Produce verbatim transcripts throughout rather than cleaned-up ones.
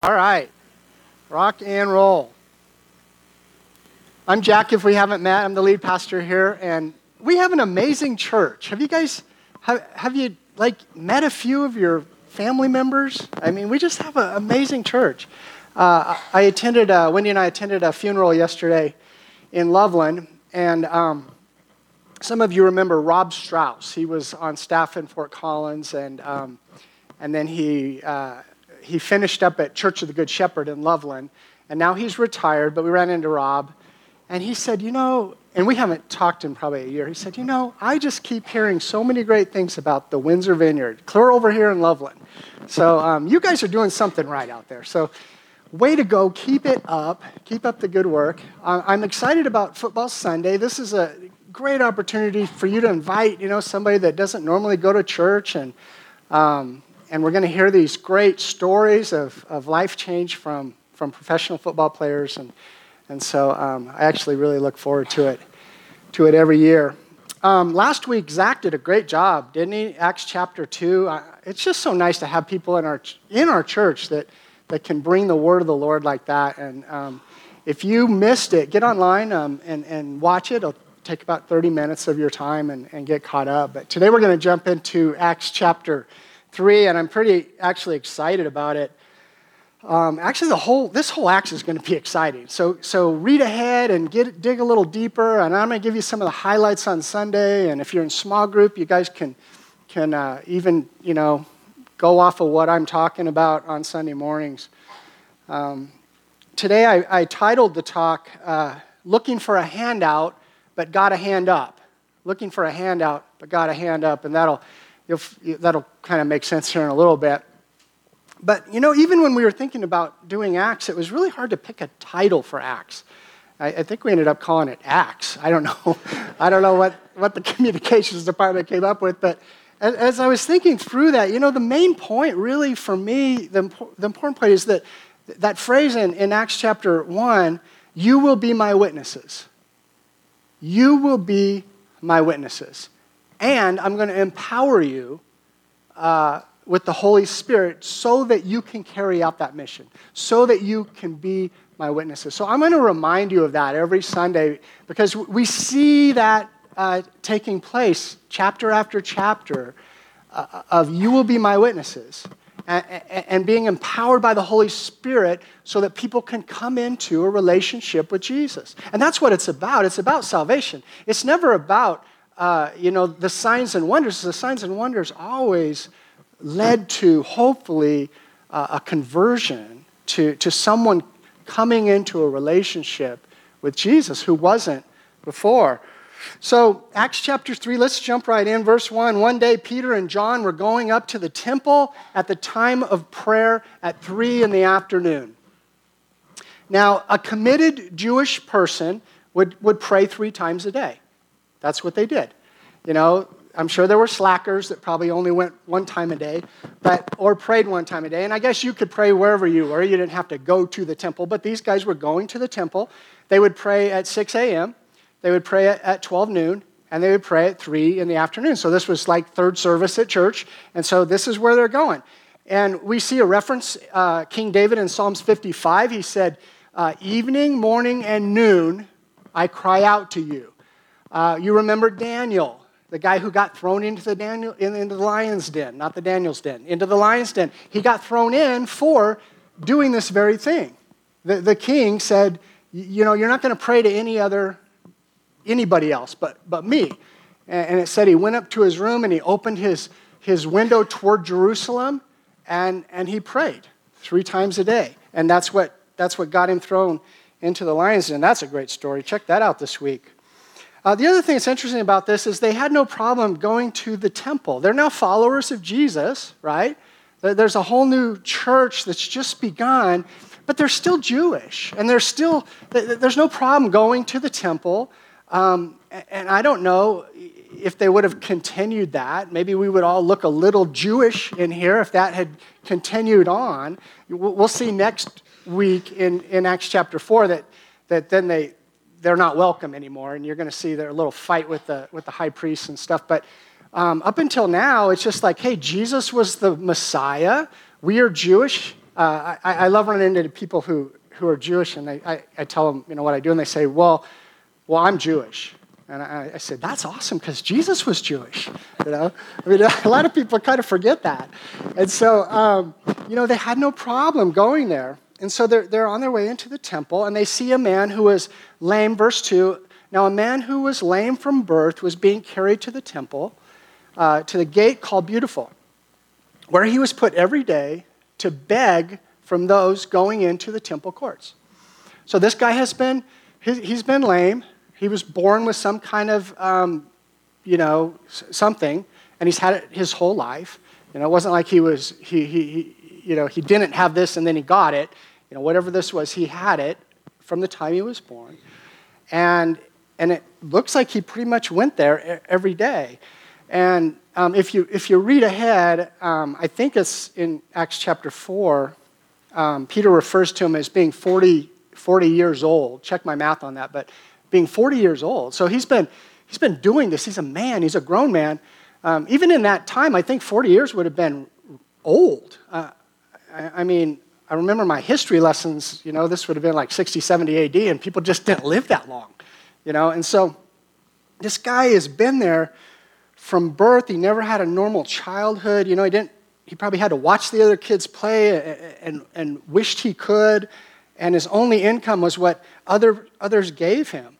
All right, rock and roll. I'm Jack, if we haven't met. I'm the lead pastor here, and we have an amazing church. Have you guys, have, have you, like, met a few of your family members? I mean, we just have an amazing church. Uh, I attended, uh, Wendy and I attended a funeral yesterday in Loveland, and um, some of you remember Rob Strauss. He was on staff in Fort Collins, and um, and then he... Uh, He finished up at Church of the Good Shepherd in Loveland, and now he's retired, but we ran into Rob, and he said, you know, and we haven't talked in probably a year, he said, you know, I just keep hearing so many great things about the Windsor Vineyard, clear over here in Loveland. So um, you guys are doing something right out there. So way to go, keep it up, keep up the good work. Uh, I'm excited about Football Sunday. This is a great opportunity for you to invite, you know, somebody that doesn't normally go to church, and um, And we're going to hear these great stories of, of life change from, from professional football players. And, and so um, I actually really look forward to it, to it every year. Um, last week, Zach did a great job, didn't he? Acts chapter two. I, it's just so nice to have people in our in our church that, that can bring the word of the Lord like that. And um, if you missed it, get online um, and, and watch it. It'll take about thirty minutes of your time and, and get caught up. But today we're going to jump into Acts chapter three, and I'm pretty actually excited about it. Um, actually, the whole this whole Acts is going to be exciting. So, so read ahead and get dig a little deeper. And I'm going to give you some of the highlights on Sunday. And if you're in small group, you guys can can uh, even you know go off of what I'm talking about on Sunday mornings. Um, today, I, I titled the talk uh, "Looking for a Handout, but Got a Hand Up." Looking for a handout, but got a hand up, and that'll. You'll, that'll kind of make sense here in a little bit. But, you know, even when we were thinking about doing Acts, it was really hard to pick a title for Acts. I, I think we ended up calling it Acts. I don't know. I don't know what, what the communications department came up with. But as, as I was thinking through that, you know, the main point really for me, the, the important point is that that phrase in, in Acts chapter one, you will be my witnesses. You will be my witnesses. And I'm going to empower you uh, with the Holy Spirit so that you can carry out that mission, so that you can be my witnesses. So I'm going to remind you of that every Sunday because we see that uh, taking place chapter after chapter uh, of you will be my witnesses and, and being empowered by the Holy Spirit so that people can come into a relationship with Jesus. And that's what it's about. It's about salvation. It's never about Uh, you know, the signs and wonders. The signs and wonders always led to, hopefully, uh, a conversion to, to someone coming into a relationship with Jesus who wasn't before. So, Acts chapter three, let's jump right in. Verse one, one day Peter and John were going up to the temple at the time of prayer at three in the afternoon. Now, a committed Jewish person would, would pray three times a day. That's what they did. You know, I'm sure there were slackers that probably only went one time a day, but or prayed one time a day. And I guess you could pray wherever you were. You didn't have to go to the temple. But these guys were going to the temple. They would pray at six a.m., they would pray at twelve noon, and they would pray at three in the afternoon. So this was like third service at church. And so this is where they're going. And we see a reference, uh, King David in Psalms fifty-five. He said, uh, evening, morning, and noon, I cry out to you. Uh, you remember Daniel, the guy who got thrown into the Daniel into the lion's den, not the Daniel's den, into the lion's den. He got thrown in for doing this very thing. The, the king said, you know, you're not going to pray to any other, anybody else but, but me. And, and it said he went up to his room and he opened his, his window toward Jerusalem and, and he prayed three times a day. And that's what, that's what got him thrown into the lion's den. That's a great story. Check that out this week. Uh, the other thing that's interesting about this is they had no problem going to the temple. They're now followers of Jesus, right? There's a whole new church that's just begun, but they're still Jewish. And they're still, there's no problem going to the temple. Um, and I don't know if they would have continued that. Maybe we would all look a little Jewish in here if that had continued on. We'll see next week in, in Acts chapter four that, that then they... they're not welcome anymore, and you're going to see their little fight with the with the high priests and stuff. But um, up until now, it's just like, hey, Jesus was the Messiah. We are Jewish. uh, I, I love running into people who, who are Jewish, and they, I, I tell them, you know, what I do, and they say, well, well, I'm Jewish. And I, I said, that's awesome, because Jesus was Jewish, you know? I mean, a lot of people kind of forget that. And so, um, you know, they had no problem going there. And so they're, they're on their way into the temple, and they see a man who was lame, verse two. Now, a man who was lame from birth was being carried to the temple, uh, to the gate called Beautiful, where he was put every day to beg from those going into the temple courts. So this guy has been, he's been lame. He was born with some kind of, um, you know, something, and he's had it his whole life. You know, it wasn't like he was, he, he, he, you know, he didn't have this and then he got it. You know, whatever this was, he had it from the time he was born. And and it looks like he pretty much went there every day. And um, if you if you read ahead, um, I think it's in Acts chapter four, um, Peter refers to him as being forty, forty years old. Check my math on that, but being forty years old. So he's been he's been doing this. He's a man. He's a grown man. Um, even in that time, I think forty years would have been old. Uh, I, I mean, I remember my history lessons, you know, this would have been like sixty, seventy A D, and people just didn't live that long, you know. And so this guy has been there from birth. He never had a normal childhood. You know, he didn't. He probably had to watch the other kids play and, and, and wished he could, and his only income was what other others gave him.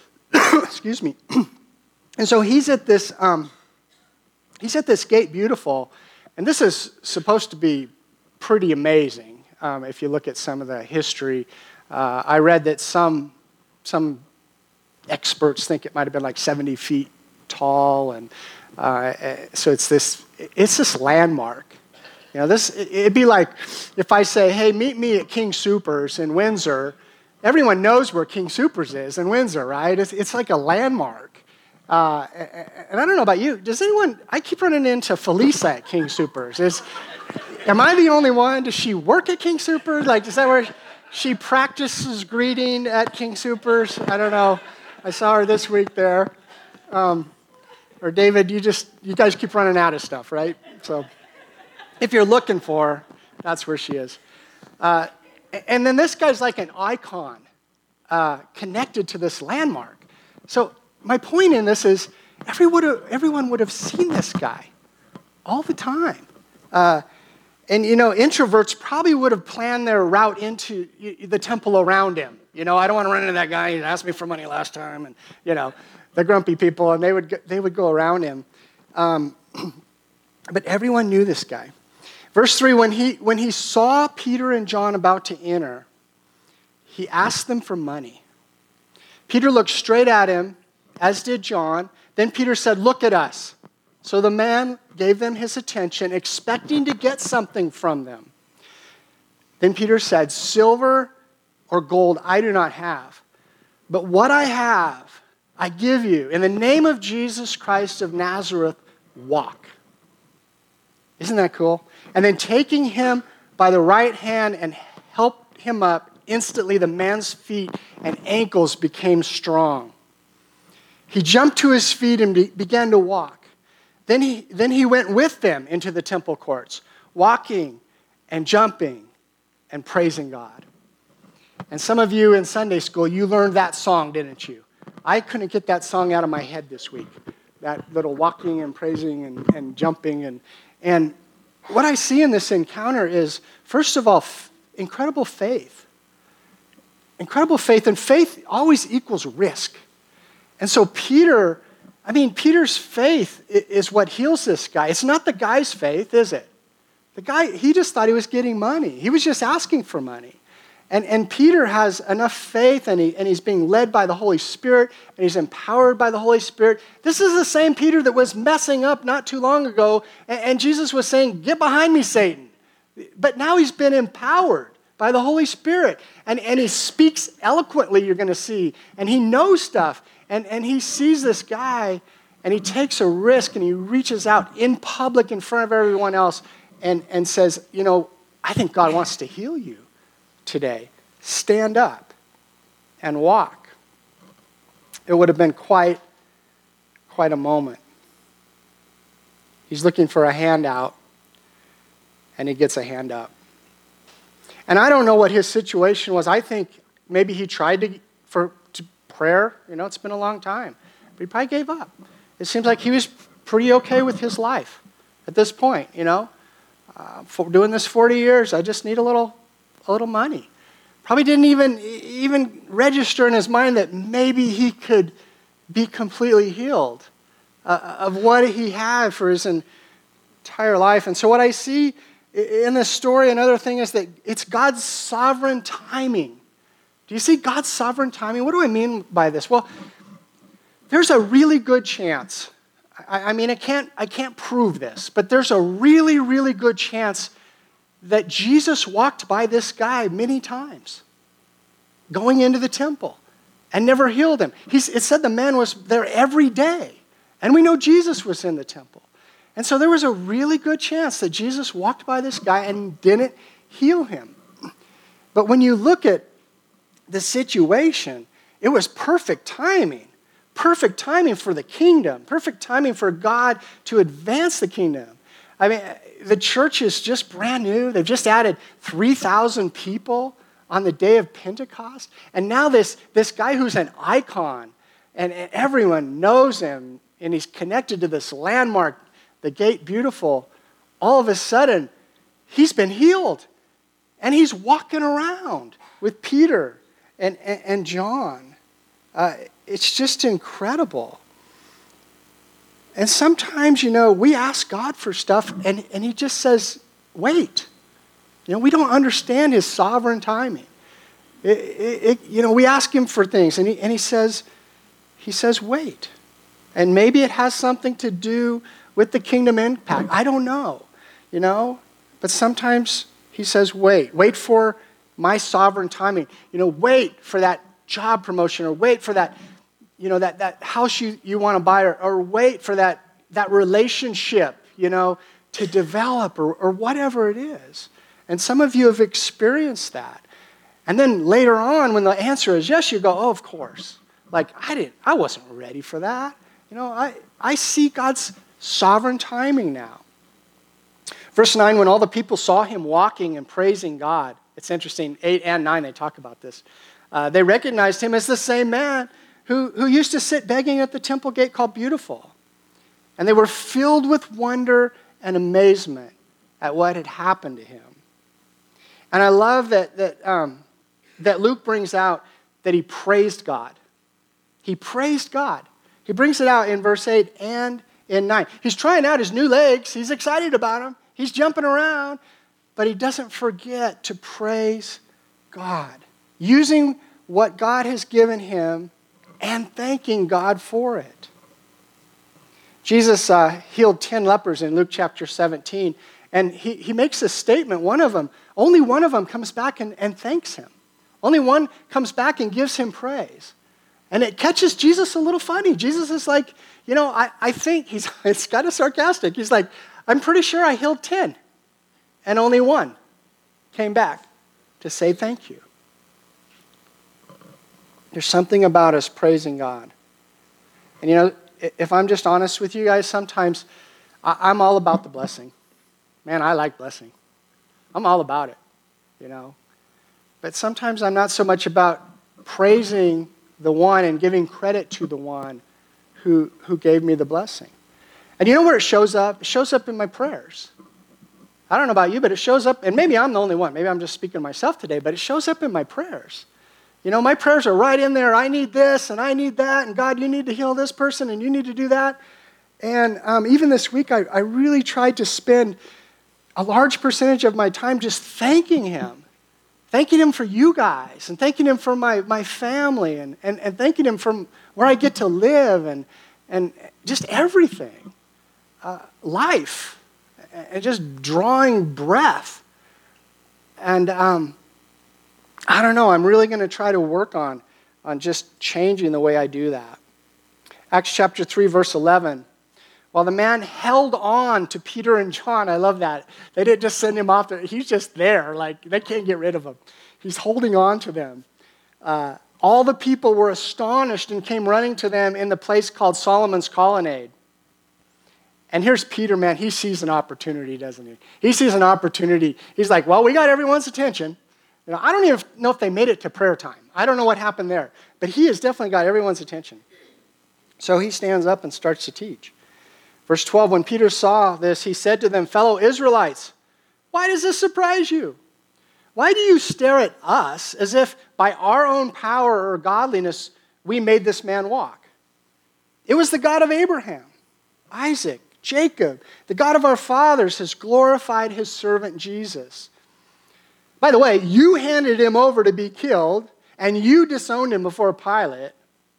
Excuse me. And so he's at this um, he's at this gate Beautiful, and this is supposed to be pretty amazing. Um, if you look at some of the history, uh, I read that some some experts think it might have been like seventy feet tall, and uh, so it's this it's this landmark. You know, this it'd be like if I say, "Hey, meet me at King Soopers in Windsor." Everyone knows where King Soopers is in Windsor, right? It's, it's like a landmark. Uh, and I don't know about you. Does anyone? I keep running into Felisa at King Soopers. Is Am I the only one? Does she work at King Soopers? Like, is that where she practices greeting at King Soopers? I don't know. I saw her this week there. Um, or David, you just you guys keep running out of stuff, right? So if you're looking for her, that's where she is. Uh, and then this guy's like an icon uh, connected to this landmark. So my point in this is everyone, everyone would have seen this guy all the time. Uh, and, you know, introverts probably would have planned their route into the temple around him. You know, I don't want to run into that guy. He asked me for money last time. And, you know, the grumpy people, and they would, they would go around him. Um, but everyone knew this guy. Verse three, when he, when he saw Peter and John about to enter, he asked them for money. Peter looked straight at him, as did John. Then Peter said, "Look at us." So the man gave them his attention, expecting to get something from them. Then Peter said, "Silver or gold I do not have, but what I have I give you. In the name of Jesus Christ of Nazareth, walk." Isn't that cool? And then taking him by the right hand and helped him up, instantly the man's feet and ankles became strong. He jumped to his feet and be- began to walk. Then he, then he went with them into the temple courts, walking and jumping and praising God. And some of you in Sunday school, you learned that song, didn't you? I couldn't get that song out of my head this week. That little walking and praising and, and jumping. And, and what I see in this encounter is, first of all, f- incredible faith. Incredible faith. And faith always equals risk. And so Peter, I mean, Peter's faith is what heals this guy. It's not the guy's faith, is it? The guy, he just thought he was getting money. He was just asking for money. And, and Peter has enough faith, and, he, and he's being led by the Holy Spirit, and he's empowered by the Holy Spirit. This is the same Peter that was messing up not too long ago, and, and Jesus was saying, "Get behind me, Satan." But now he's been empowered by the Holy Spirit, and, and he speaks eloquently, you're going to see, and he knows stuff, and, and he sees this guy, and he takes a risk, and he reaches out in public in front of everyone else, and, and says, "You know, I think God wants to heal you today. Stand up and walk." It would have been quite, quite a moment. He's looking for a handout, and he gets a hand up. And I don't know what his situation was. I think maybe he tried to for to prayer. You know, it's been a long time. But he probably gave up. It seems like he was pretty okay with his life at this point, you know. Uh, for doing this forty years, I just need a little, a little money. Probably didn't even, even register in his mind that maybe he could be completely healed uh, of what he had for his entire life. And so what I see in this story, another thing is that it's God's sovereign timing. Do you see God's sovereign timing? What do I mean by this? Well, there's a really good chance. I, I mean, I can't, I can't prove this, but there's a really, really good chance that Jesus walked by this guy many times going into the temple and never healed him. He's, it said the man was there every day. And we know Jesus was in the temple. And so there was a really good chance that Jesus walked by this guy and didn't heal him. But when you look at the situation, it was perfect timing. Perfect timing for the kingdom. Perfect timing for God to advance the kingdom. I mean, the church is just brand new. They've just added three thousand people on the day of Pentecost. And now this, this guy who's an icon, and, and everyone knows him, and he's connected to this landmark, the Gate Beautiful, all of a sudden, he's been healed. And he's walking around with Peter and, and, and John. Uh, it's just incredible. And sometimes, you know, we ask God for stuff, and, and he just says, wait. You know, we don't understand his sovereign timing. It, it, it, you know, we ask him for things, and he, and he says, he says, wait. And maybe it has something to do with the kingdom impact. I don't know, you know. But sometimes he says, wait. Wait for my sovereign timing. You know, wait for that job promotion, or wait for that, you know, that, that house you, you want to buy, or, or wait for that, that relationship, you know, to develop, or, or whatever it is. And some of you have experienced that. And then later on, when the answer is yes, you go, oh, of course. Like, I didn't, I wasn't ready for that. You know, I, I see God's sovereign timing now. Verse nine, when all the people saw him walking and praising God, it's interesting, eight and nine, they talk about this. Uh, they recognized him as the same man who, who used to sit begging at the temple gate called Beautiful. And they were filled with wonder and amazement at what had happened to him. And I love that, that, um, that Luke brings out that he praised God. He praised God. He brings it out in verse eight and in nine. He's trying out his new legs. He's excited about them. He's jumping around. But he doesn't forget to praise God, using what God has given him and thanking God for it. Jesus uh, healed ten lepers in Luke chapter seventeen. And he, he makes a statement. One of them, only one of them comes back and, and thanks him. Only one comes back and gives him praise. And it catches Jesus a little funny. Jesus is like, you know, I, I think, he's it's kind of sarcastic. He's like, I'm pretty sure I healed ten. And only one came back to say thank you. There's something about us praising God. And you know, if I'm just honest with you guys, sometimes I'm all about the blessing. Man, I like blessing. I'm all about it, you know. But sometimes I'm not so much about praising the one and giving credit to the one who, who gave me the blessing. And you know where it shows up? It shows up in my prayers. I don't know about you, but it shows up, and maybe I'm the only one. Maybe I'm just speaking to myself today, but it shows up in my prayers. You know, my prayers are right in there. I need this, and I need that, and God, you need to heal this person, and you need to do that. And um, even this week, I, I really tried to spend a large percentage of my time just thanking him. Thanking him for you guys, and thanking him for my, my family, and, and, and thanking him for where I get to live, and, and just everything. Uh, life, and just drawing breath. And um, I don't know, I'm really going to try to work on, on just changing the way I do that. Acts chapter three, verse eleven. While the man held on to Peter and John, I love that. They didn't just send him off there. He's just there. Like, they can't get rid of him. He's holding on to them. Uh, all the people were astonished and came running to them in the place called Solomon's Colonnade. And here's Peter, man. He sees an opportunity, doesn't he? He sees an opportunity. He's like, well, we got everyone's attention. You know, I don't even know if they made it to prayer time. I don't know what happened there. But he has definitely got everyone's attention. So he stands up and starts to teach. Verse twelve, when Peter saw this, he said to them, fellow Israelites, why does this surprise you? Why do you stare at us as if by our own power or godliness we made this man walk? It was the God of Abraham, Isaac, Jacob, the God of our fathers has glorified his servant Jesus. By the way, you handed him over to be killed, and you disowned him before Pilate,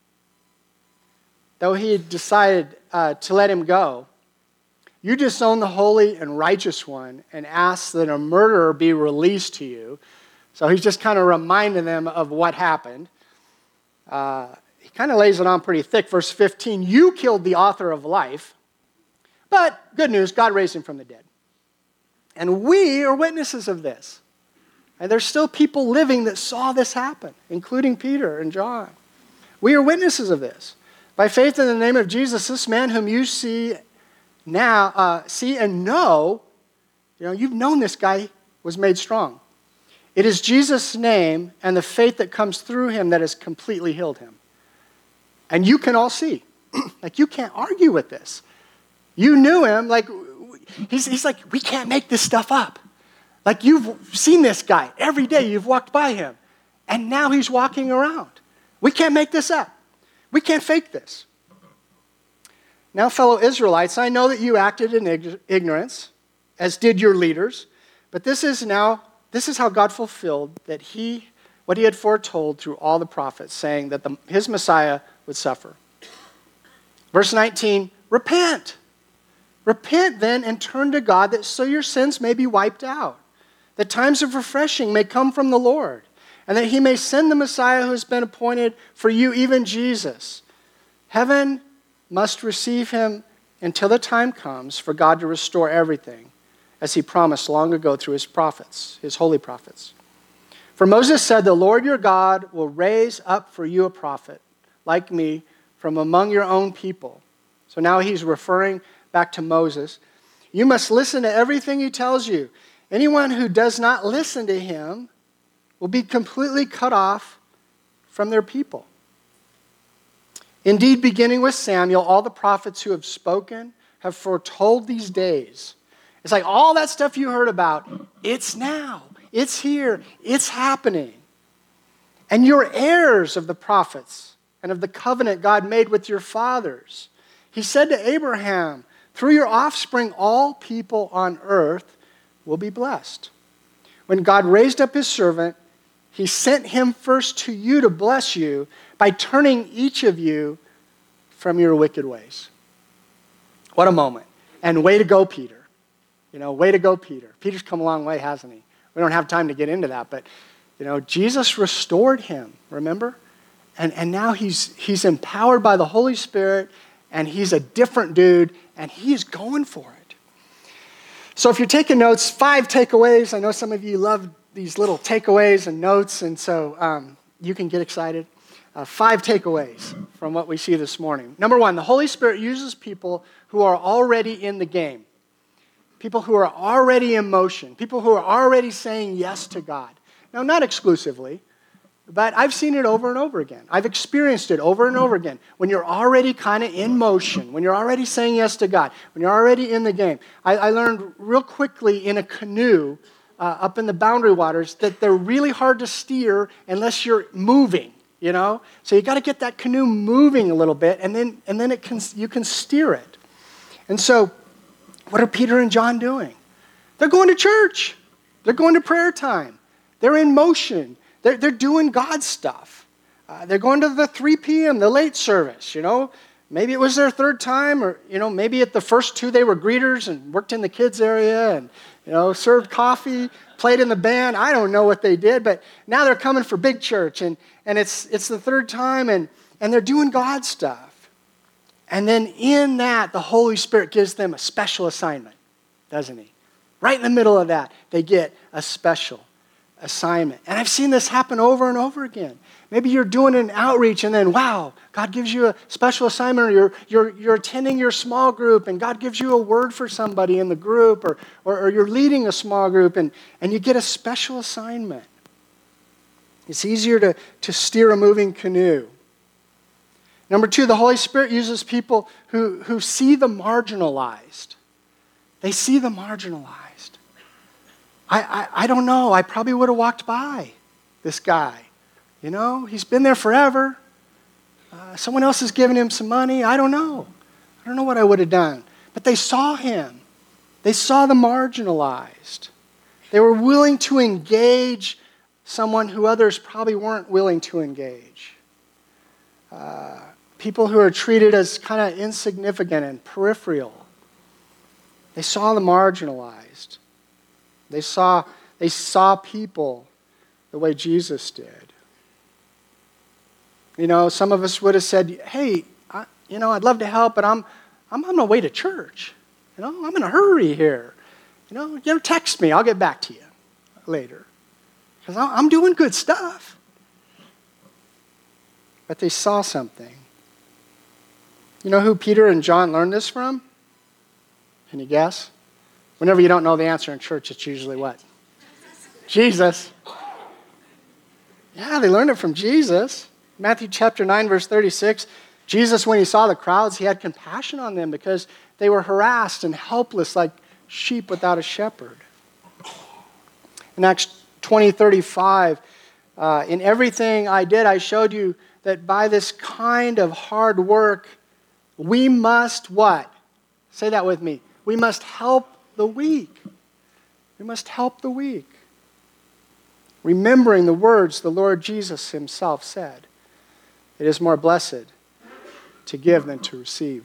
though he had decided uh, to let him go. You disowned the holy and righteous one and asked that a murderer be released to you. So he's just kind of reminding them of what happened. Uh, he kind of lays it on pretty thick. Verse fifteen, you killed the author of life, but good news, God raised him from the dead. And we are witnesses of this. And there's still people living that saw this happen, including Peter and John. We are witnesses of this. By faith in the name of Jesus, this man whom you see now, uh, see and know, you know, you've known this guy was made strong. It is Jesus' name and the faith that comes through him that has completely healed him. And you can all see. Like, you can't argue with this. You knew him. Like, he's, he's like, we can't make this stuff up. Like, you've seen this guy every day. You've walked by him. And now he's walking around. We can't make this up. We can't fake this. Now, fellow Israelites, I know that you acted in ignorance, as did your leaders. But this is now, this is how God fulfilled that he, what he had foretold through all the prophets, saying that the, his Messiah would suffer. Verse nineteen, repent. Repent then and turn to God, that so your sins may be wiped out, that times of refreshing may come from the Lord, and that he may send the Messiah who has been appointed for you, even Jesus. Heaven must receive him until the time comes for God to restore everything, as he promised long ago through his prophets, his holy prophets. For Moses said, the Lord your God will raise up for you a prophet like me from among your own people. So now he's referring back to Moses. You must listen to everything he tells you. Anyone who does not listen to him will be completely cut off from their people. Indeed, beginning with Samuel, all the prophets who have spoken have foretold these days. It's like all that stuff you heard about, it's now, it's here, it's happening. And you're heirs of the prophets and of the covenant God made with your fathers. He said to Abraham, through your offspring, all people on earth will be blessed. When God raised up his servant, he sent him first to you to bless you by turning each of you from your wicked ways. What a moment. And way to go, Peter. You know, way to go, Peter. Peter's come a long way, hasn't he? We don't have time to get into that, but, you know, Jesus restored him, remember? And, and now he's, he's empowered by the Holy Spirit, and he's a different dude, and he's going for it. So if you're taking notes, five takeaways. I know some of you love these little takeaways and notes, and so um, you can get excited. Uh, five takeaways from what we see this morning. Number one, the Holy Spirit uses people who are already in the game, people who are already in motion, people who are already saying yes to God. Now, not exclusively, but I've seen it over and over again. I've experienced it over and over again. When you're already kind of in motion, when you're already saying yes to God, when you're already in the game. I, I learned real quickly in a canoe uh, up in the Boundary Waters that they're really hard to steer unless you're moving, you know? So you got to get that canoe moving a little bit, and then and then it can you can steer it. And so, what are Peter and John doing? They're going to church. They're going to prayer time. They're in motion. They're, they're doing God's stuff. Uh, they're going to the three p.m., the late service, you know. Maybe it was their third time, or, you know, maybe at the first two they were greeters and worked in the kids area and, you know, served coffee, played in the band. I don't know what they did, but now they're coming for big church, and, and it's it's the third time, and, and they're doing God's stuff. And then in that, the Holy Spirit gives them a special assignment, doesn't he? Right in the middle of that, they get a special assignment. And I've seen this happen over and over again. Maybe you're doing an outreach and then, wow, God gives you a special assignment, or you're, you're, you're attending your small group and God gives you a word for somebody in the group, or, or, or you're leading a small group and, and you get a special assignment. It's easier to, to steer a moving canoe. Number two, the Holy Spirit uses people who, who see the marginalized. They see the marginalized. I, I, I don't know. I probably would have walked by this guy. You know, he's been there forever. Uh, someone else has given him some money. I don't know. I don't know what I would have done. But they saw him. They saw the marginalized. They were willing to engage someone who others probably weren't willing to engage. Uh, people who are treated as kind of insignificant and peripheral. They saw the marginalized. They saw, they saw people the way Jesus did. You know, some of us would have said, hey, I, you know, I'd love to help, but I'm, I'm on my way to church. You know, I'm in a hurry here. You know, you know, text me. I'll get back to you later. Because I'm doing good stuff. But they saw something. You know who Peter and John learned this from? Can you guess? Whenever you don't know the answer in church, it's usually what? Jesus. Yeah, they learned it from Jesus. Matthew chapter nine, verse thirty-six. Jesus, when he saw the crowds, he had compassion on them because they were harassed and helpless like sheep without a shepherd. In Acts twenty thirty-five, uh, in everything I did, I showed you that by this kind of hard work, we must what? Say that with me. We must help the weak. We must help the weak. Remembering the words the Lord Jesus himself said, it is more blessed to give than to receive.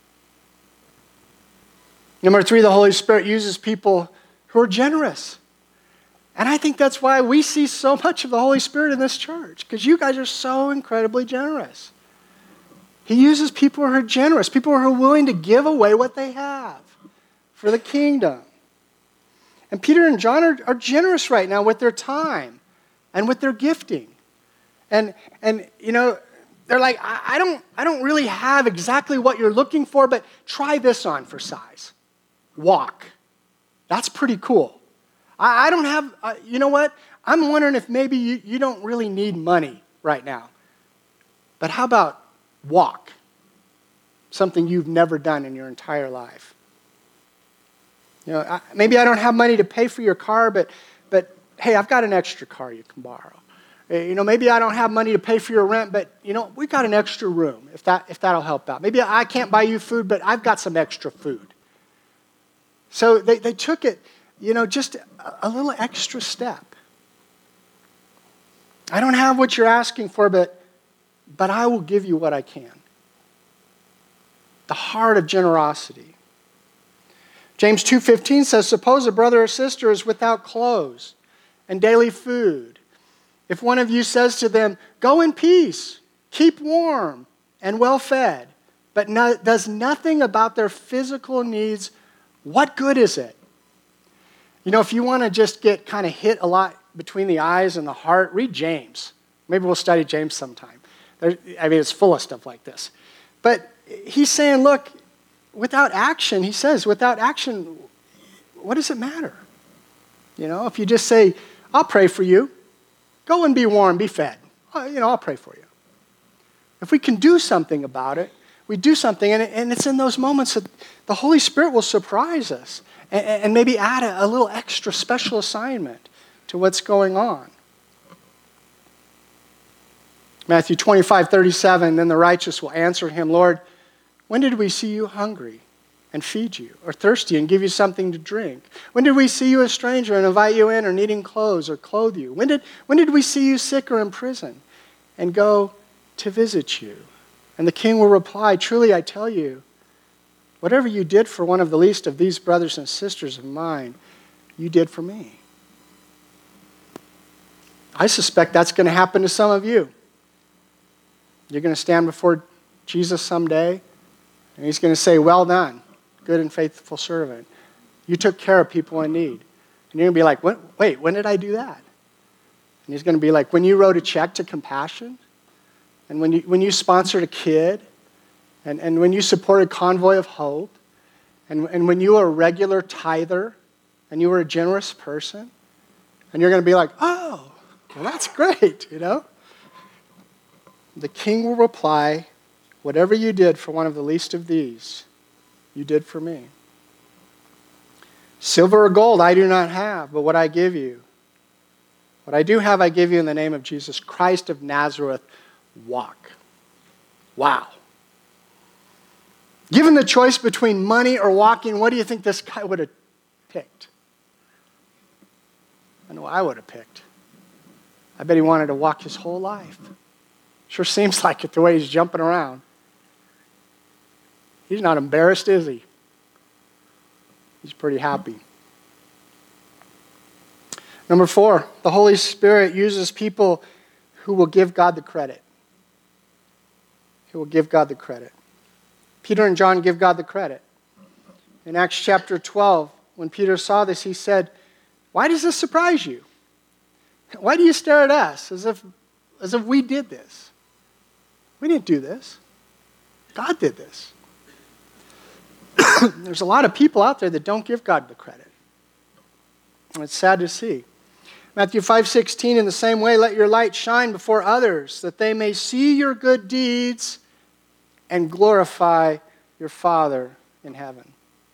Number three, the Holy Spirit uses people who are generous. And I think that's why we see so much of the Holy Spirit in this church, because you guys are so incredibly generous. He uses people who are generous, people who are willing to give away what they have for the kingdom. And Peter and John are, are generous right now with their time and with their gifting. And, and you know, they're like, I, I, don't, I don't really have exactly what you're looking for, but try this on for size. Walk. That's pretty cool. I, I don't have, uh, you know what? I'm wondering if maybe you, you don't really need money right now. But how about walk? Something you've never done in your entire life. You know, I, maybe I don't have money to pay for your car, but, but hey, I've got an extra car you can borrow. You know, maybe I don't have money to pay for your rent, but, you know, we've got an extra room, if, that, if that'll help out. Maybe I can't buy you food, but I've got some extra food. So they, they took it, you know, just a, a little extra step. I don't have what you're asking for, but, but I will give you what I can. The heart of generosity. James two fifteen says, suppose a brother or sister is without clothes and daily food. If one of you says to them, go in peace, keep warm and well fed, but no, does nothing about their physical needs, what good is it? You know, if you want to just get kind of hit a lot between the eyes and the heart, read James. Maybe we'll study James sometime. There, I mean, it's full of stuff like this. But he's saying, look, without action, he says, without action, what does it matter? You know, if you just say, I'll pray for you. Go and be warm, be fed. You know, I'll pray for you. If we can do something about it, we do something, and, and it's in those moments that the Holy Spirit will surprise us and, and maybe add a, a little extra special assignment to what's going on. Matthew twenty-five thirty-seven, then the righteous will answer him, Lord, when did we see you hungry and feed you, or thirsty and give you something to drink? When did we see you a stranger and invite you in, or needing clothes or clothe you? When did, when did we see you sick or in prison and go to visit you? And the king will reply, truly I tell you, whatever you did for one of the least of these brothers and sisters of mine, you did for me. I suspect that's going to happen to some of you. You're going to stand before Jesus someday, and he's going to say, well done, good and faithful servant. You took care of people in need. And you're going to be like, what, wait, when did I do that? And he's going to be like, when you wrote a check to Compassion, and when you, when you sponsored a kid, and, and when you supported Convoy of Hope, and, and when you were a regular tither, and you were a generous person, and you're going to be like, oh, Well, that's great, you know. The king will reply, whatever you did for one of the least of these, you did for me. Silver or gold I do not have, but what I give you, what I do have I give you in the name of Jesus Christ of Nazareth, walk. Wow. Given the choice between money or walking, what do you think this guy would have picked? I know I would have picked. I bet he wanted to walk his whole life. Sure seems like it the way he's jumping around. He's not embarrassed, is he? He's pretty happy. Number four, the Holy Spirit uses people who will give God the credit. Who will give God the credit. Peter and John give God the credit. In Acts chapter twelve, when Peter saw this, he said, "Why does this surprise you? Why do you stare at us as if, as if we did this? We didn't do this. God did this." There's a lot of people out there that don't give God the credit. And it's sad to see. Matthew five sixteen, in the same way, let your light shine before others, that they may see your good deeds and glorify your Father in heaven.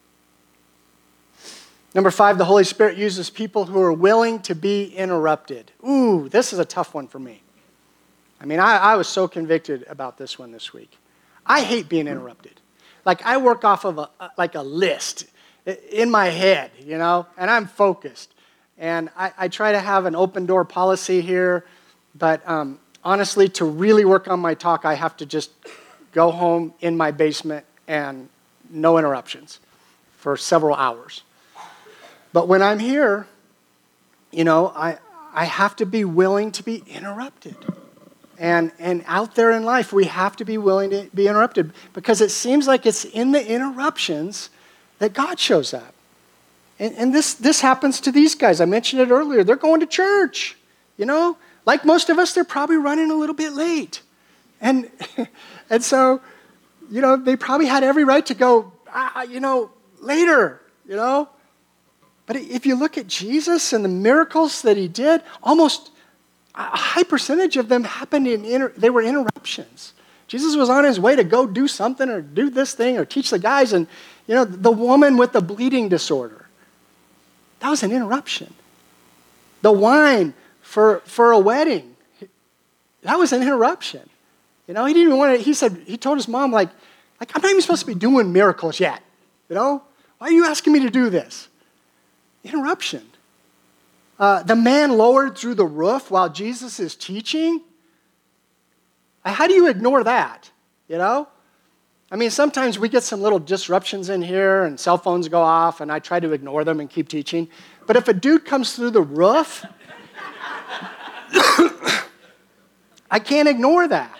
Number five, the Holy Spirit uses people who are willing to be interrupted. Ooh, this is a tough one for me. I mean, I, I was so convicted about this one this week. I hate being interrupted. Like, I work off of a, like a list in my head, you know, and I'm focused. And I, I try to have an open door policy here, but um, honestly, to really work on my talk, I have to just go home in my basement and no interruptions for several hours. But when I'm here, you know, I I have to be willing to be interrupted. And and out there in life, we have to be willing to be interrupted because it seems like it's in the interruptions that God shows up. And, and this, this happens to these guys. I mentioned it earlier. They're going to church, you know. Like most of us, they're probably running a little bit late. And, and so, you know, they probably had every right to go, ah, you know, later, you know. But if you look at Jesus and the miracles that he did, almost a high percentage of them happened in, inter- they were interruptions. Jesus was on his way to go do something or do this thing or teach the guys. And, you know, the woman with the bleeding disorder, that was an interruption. The wine for, for a wedding, that was an interruption. You know, he didn't even want to, he said, he told his mom, like, like, I'm not even supposed to be doing miracles yet. You know, why are you asking me to do this? Interruption. Uh, the man lowered through the roof while Jesus is teaching. How do you ignore that? You know? I mean, sometimes we get some little disruptions in here and cell phones go off and I try to ignore them and keep teaching. But if a dude comes through the roof, I can't ignore that.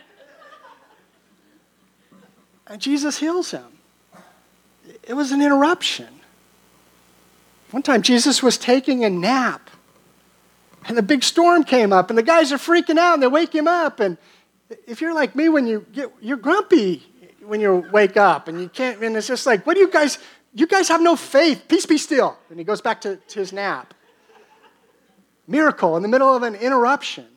And Jesus heals him. It was an interruption. One time Jesus was taking a nap and a big storm came up and the guys are freaking out and they wake him up. And if you're like me, when you get, you're grumpy when you wake up and you can't, and it's just like, what do you guys, you guys have no faith. Peace be still. And he goes back to, to his nap. Miracle in the middle of an interruption.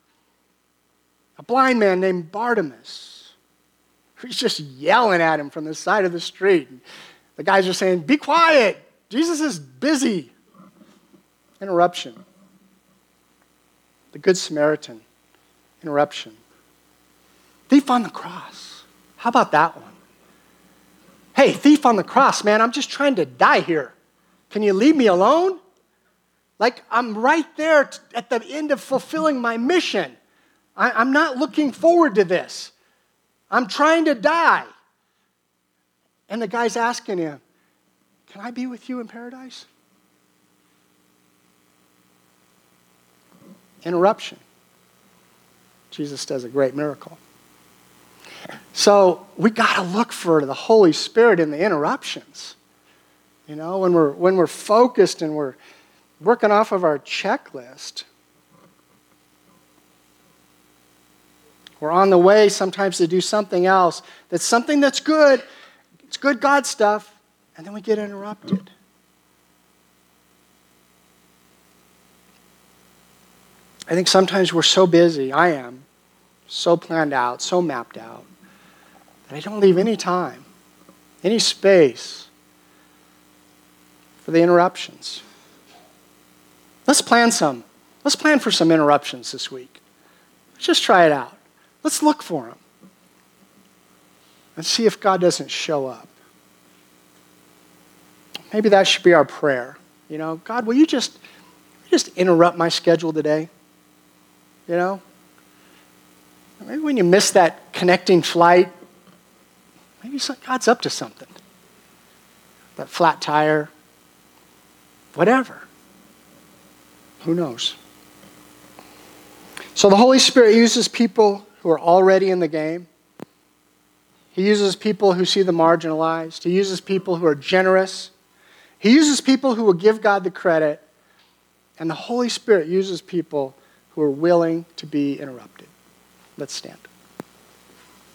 A blind man named Bartimaeus. He's just yelling at him from the side of the street. The guys are saying, be quiet. Jesus is busy. Interruption. The Good Samaritan. Interruption. Thief on the cross. How about that one? Hey, thief on the cross, man, I'm just trying to die here. Can you leave me alone? Like, I'm right there at the end of fulfilling my mission. I, I'm not looking forward to this. I'm trying to die. And the guy's asking him, can I be with you in paradise? Interruption. Jesus does a great miracle. So we got to look for the Holy Spirit in the interruptions. You know, when we're when we're focused and we're working off of our checklist. We're on the way sometimes to do something else that's something that's good. It's good God stuff, and then we get interrupted. I think sometimes we're so busy, I am, so planned out, so mapped out, that I don't leave any time, any space for the interruptions. Let's plan some. Let's plan for some interruptions this week. Let's just try it out. Let's look for them. And see if God doesn't show up. Maybe that should be our prayer. You know, God, will you just, will you just interrupt my schedule today? You know? Maybe when you miss that connecting flight, maybe God's up to something. That flat tire, whatever. Who knows? So the Holy Spirit uses people who are already in the game. He uses people who see the marginalized. He uses people who are generous. He uses people who will give God the credit. And the Holy Spirit uses people who are willing to be interrupted. Let's stand.